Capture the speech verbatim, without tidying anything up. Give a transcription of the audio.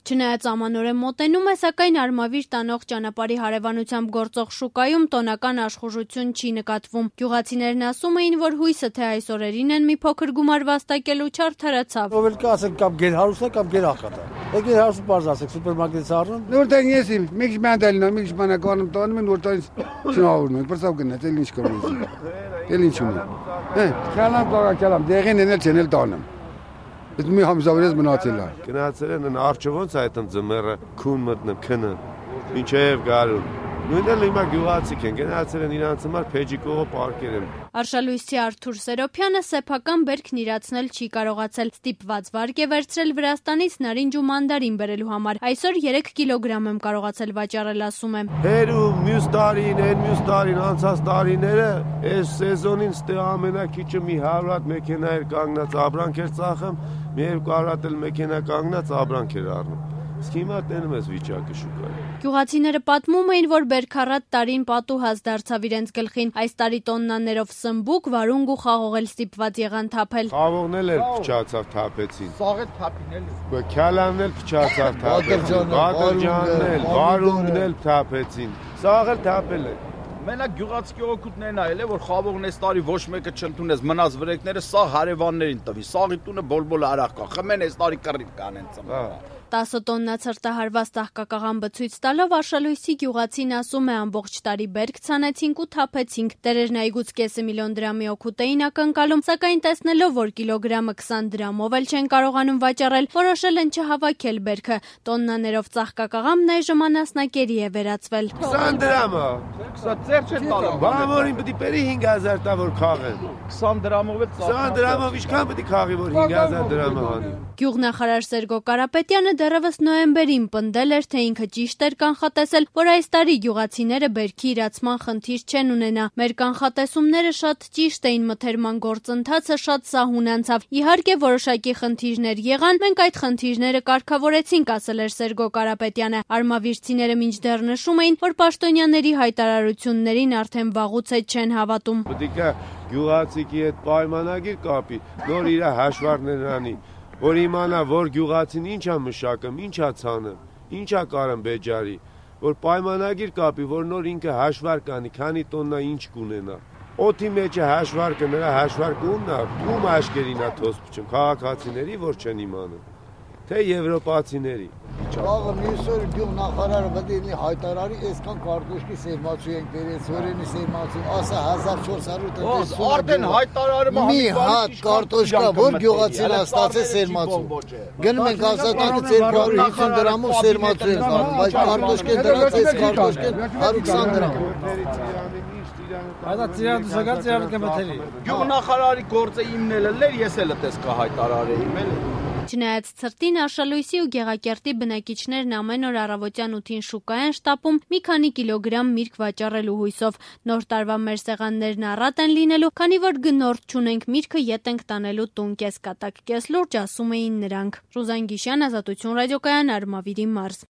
Չնայած ամանորեն մոտենում է, սակայն Արմավիր տանող ճանապարհի հարևանությամբ գործող շուկայում տոնական աշխուժություն չի նկատվում։ Գյուղացիներն ասում էին, որ հույսը թե այս օրերին են մի փոքր գումար վաստակելու չարդարացավ։ Ով էլ կասեք կամ գեր հարուստ է կամ գեր աղքատ է։ Եկել հարուստ բարձ ասեք սուպերմարկետից առնում։ Նորտեն ես իմ մի քիչ մանդալնա, մի քիչ բանականում տանում են, նորտեն չնավորում, բրսավ գնաց, էլ ինչ կորուս։ Էլ ինչ ունի։ Հե, քալամ կողա քալամ, դեղին ենել չենել տանում։ Այդ մի համզավորես մնացել է։ Գնացել են արջովոնց այդ ընձմերը քուն մտնեմ քնը։ Ինչեև գարուն։ Նույնն էլ հիմա գյուղացիք են, գնացել են իրանց համար փեջիկողը պարկեր են։ Արշալույսի Արթուր Սերոփյանը սեփական բերքն իրացնել չի կարողացել։ Ստիպված վարկ է վերցրել Վրաստանից նարինջ ու մանդարին բերելու համար։ Այսօր երեք կիլոգրամ եմ կարողացել վաճառել, ասում է։ Հերու մյուս տարին, այն մյուս տարին, անցած տարիները, այս սեզոնին ստե ամենակիչը մի հարյուր հատ մեքենա էր կանգնած, ապրանք էր ծախում, մի երկու հատ էլ մեքենա կանգնած, ապրանք էր առնում։ Իսկ հիմա տենում ես վիճակը շուկայի։ Գյուղացիները պատմում էին, որ բերքառատ տարին պատուհաս դարձավ իրենց գլխին։ Այս տարի տոննաներով սմբուկ, վարունգ ու խաղող էլ ստիպված եղան թափել։ Խաղողն էլ փչացավ թափեցին։ Սաղը թափին էլ։ Քալանն էլ փչացավ թափեցին։ Բادرջանն էլ, վարունգն էլ թափեցին։ Սաղը թափել է։ Մենակ գյուղացի օգուտներն այլ է, որ խաղողն այս տարի ոչ մեկը չընդունեց, մնաց վրեկները սաղ հարևաններին տվի։ Սաղի տունը բոլբոլ արախ կա։ Խմեն այս տարի կռիվ կանեն ծմբա։ տասը տոննա ցրտահարված տաղկակաղամբը ցույց տալով Արշալույսի գյուղացին ասում է ամբողջ տարի բերք ցանեցինք ու թափեցինք։ Տերերն այգուց կեսը միլիոն դրամի օգուտ էին ակնկալում, սակայն տեսնելով, որ կիլոգրամը քսան դրամով էլ չեն կարողանում վաճառել, որոշել են չհավաքել բերքը։ Տոննաներով ծաղկակաղամբն այժմ անասնակերի է վերածվել։ քսան դրամը։ Սա ծեր չեն տալու։ Բամորին պետք է բերի հինգ հազար տա որ քաղեն։ քսան դրամով է ծաղկա։ քսան դրամով ինչքան պետք է քաղի որ հինգ հազար դրամը հանի։ Գյուղնախարար Սերգո Կարապետյանը դեռևս նոյեմբերին պնդել էր, թե ինքը ճիշտ էր կանխատեսել, որ այս տարի գյուղացիները բերքի իրացման խնդիր չեն ունենա։ Մեր կանխատեսումները շատ ճիշտ էին, մթերման գործընթացը շատ սահուն անցավ։ Իհարկե որոշակի խնդիրներ եղան, մենք այդ խնդիրները կարգավորեցինք, ասել էր Սերգո Կարապետյանը։ Արմավիրցիները մինչդեռ նշում էին, որ պաշտոնյաների հայտարարություններին արդեն վաղուց է չեն հավատում։ Պետք է գյուղացիքի հետ պայմանագիր կապի, նոր իր հաշվարկներն անի, որ իմանա, որ գյուղացին ինչա մշակում, ինչա ցանում, ինչա կարում բեջարի, որ պայմանագիր կապի, որ նոր ինքը հաշվարկ անի, քանի տոննա ինչ կունենա։ Օդի մեջ է հաշվարկը, նրա հաշվարկը ումն է, ում աշկերին է թոս փչում, քաղաքացիների, որ չեն իմանում, թե եվրոպացիների։ Աղը մյուսօր գյուղնախարարը պետք է լինի հայտարարի, այսքան կարտոշկի սերմացու ենք բերել, սորենի սերմացու, ասա հազար չորս հարյուր տնտեսություն։ Արդեն հայտարարումը մի հատ կարտոշկա, որ գյուղացին ստացել սերմացու։ Գնում ենք ասածնակից երկու հարյուր հինգ դրամով սերմացու են կանում, բայց կարտոշկեն դրած այս կարտոշկեն հարյուր քսան դրամ։ Այդ ծիրան դուսակա ծիրան կմթերի։ Գյուղնախարարի գործը իմն էլ էր, ես էլ էս կհայտարարեի, մել։ Չնայած ցրտին Արշալույսի ու Գեղակերտի բնակիչներն ամեն օր առավոտյան ութին շուկա են շտապում մի քանի կիլոգրամ միրգ վաճառելու հույսով։ Նոր տարվա մեր սեղաններն առատ են լինելու, քանի որ գնորդ չունենք, միրգը ետ ենք տանելու տուն կես կատակ կես լուրջ, ասում էին նրանք։ Ռուզան Գիշյան, Ազատություն ռադիոկայան, Արմավիրի մարզ։